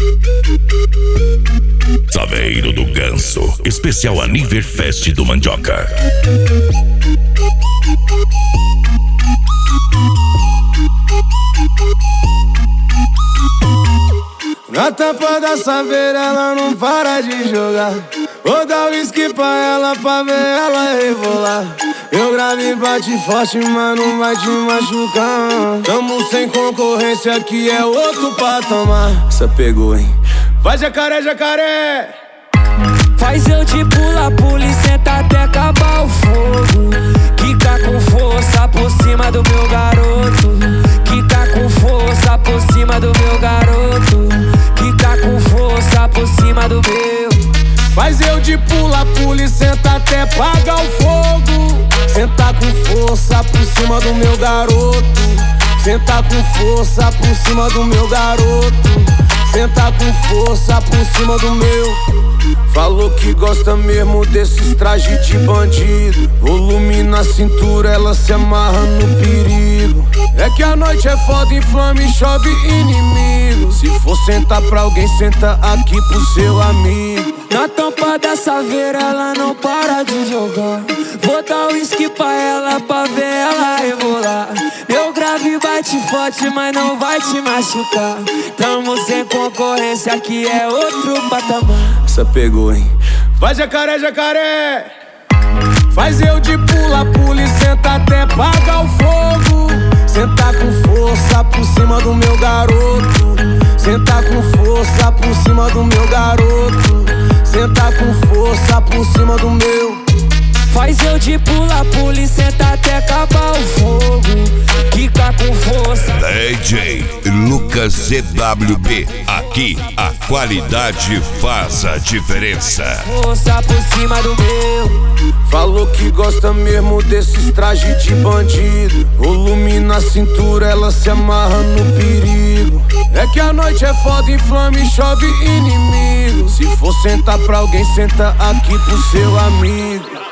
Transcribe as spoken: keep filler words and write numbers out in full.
Saveiro do Ganso, especial Aniverfest do Mandioca. Na tampa da saveira ela não para de jogar. Vou dar whisky pra ela pra ver ela rebolar. Eu gravo e bate forte, mas não vai te machucar. Tamo sem concorrência, aqui é outro patamar. Essa pegou, hein? Vai jacaré, jacaré! Faz eu de pula, pula e senta até acabar o fogo. Quica com força por cima do meu garoto. Quica com força por cima do meu garoto. Quica com força por cima do meu. Faz eu de pula, pula e senta até apagar o fogo. Senta com força por cima do meu garoto. Senta com força por cima do meu garoto. Senta com força por cima do meu. Falou que gosta mesmo desses trajes de bandido. Volume na cintura, ela se amarra no perigo. É que a noite é foda, inflama e chove inimigo. Se for sentar pra alguém, senta aqui pro seu amigo. Na tampa da saveira ela não para de jogar. Vou dar whisky pra ela pra ver ela rebolar. Meu grave bate forte, mas não vai te machucar. Tamo sem concorrência, aqui é outro patamar. Essa pegou, hein? Vai jacaré, jacaré! Faz eu de pula, pula e senta até apagar o fogo. Senta com força por cima do meu garoto. Senta com força por cima do meu garoto. Senta com força por cima do meu. Faz eu de pula, pula e senta até acabar o fogo. Quica com força. D J Lucas Z W B. Aqui a qualidade faz a diferença. Força por cima do meu. Falou que gosta mesmo desses trajes de bandido. Volume na cintura, ela se amarra no perigo. É que a noite é foda, inflama e chove inimigo. Se for sentar pra alguém, senta aqui pro seu amigo.